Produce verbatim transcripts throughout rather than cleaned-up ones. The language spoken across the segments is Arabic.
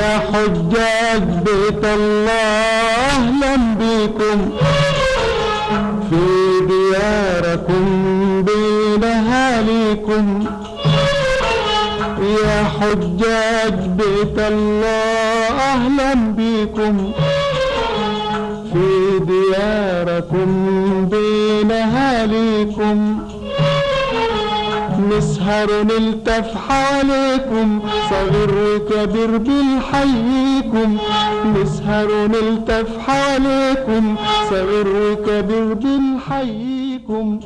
يا حجاج بيت الله أهلا بكم في دياركم بين أهاليكم. يا حجاج بيت الله أهلا بكم في دياركم بين أهاليكم. نسهر نلتف حواليكم صغير وكبير بنحييكم. نسهر نلتف حواليكم صغير وكبير بنحييكم.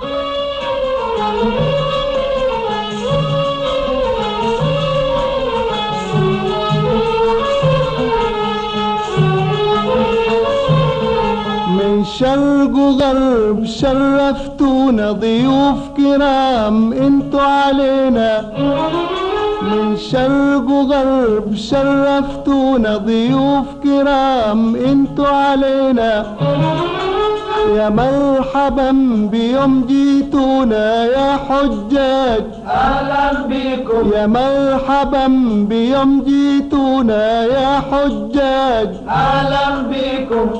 من شرق وغرب شرفتونا ضيوف كرام انتوا علينا. من شرق وغرب شرفتونا ضيوف كرام انتوا علينا. يا مرحبا بيوم جيتونا يا حجاج اهلا بكم. يا مرحبا بيوم جيتونا يا حجاج اهلا بكم.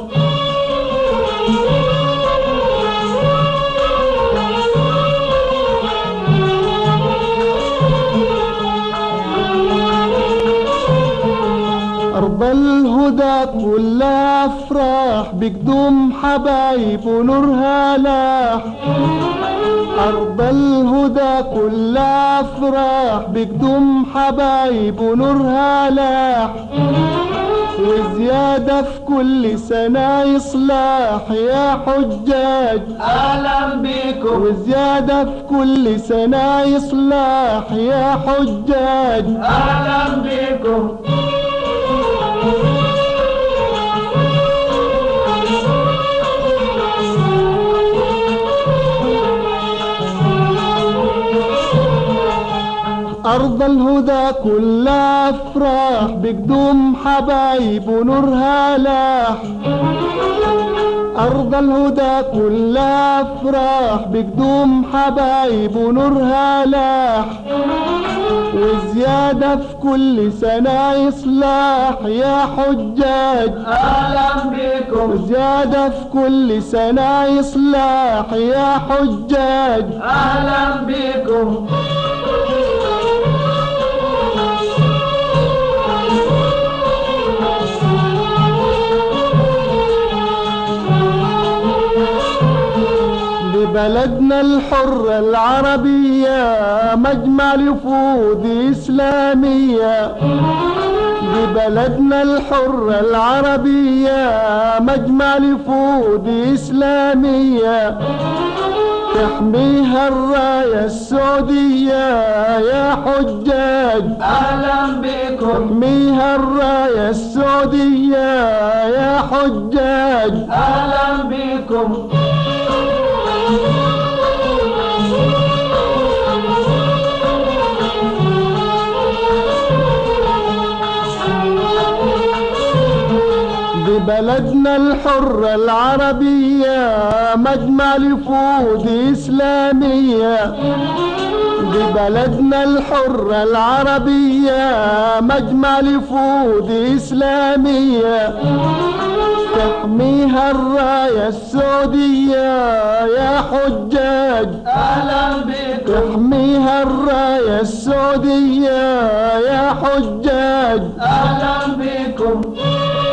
أرض الهدى كلها أفراح بقدوم حبايب ونورها لاح. أرض الهدى كلها أفراح بقدوم حبايب ونورها لاح. وزيادة في كل سنة إصلاح يا حجاج أهلا بكم. وزيادة في كل سنة إصلاح يا حجاج أهلا بكم. أرض الهدى كلها أفراح بقدوم حبايب ونورها لاح. أرض الهدى كلها أفراح بقدوم حبايب ونورها لاح. وزيادة في كل سنة إصلاح يا حجاج أهلا بكم. وزيادة في كل سنة إصلاح يا حجاج أهلا بكم. بلدنا الحرة العربية مجمع لفوذ إسلامية. ببلدنا الحرة العربية مجمع لفوذ إسلامية. تحميها الراية السعودية يا حجاج أهلا بكم. تحميها الراية السعودية يا حجاج أهلا بكم. ببلدنا الحرة العربية مجمع لفوذ إسلامية. ببلدنا الحرة العربية مجمع لفوذ إسلامية. تحميها الراية السعودية يا حجاج أهلا بكم. تحميها الراية السعودية يا حجاج أهلا بكم.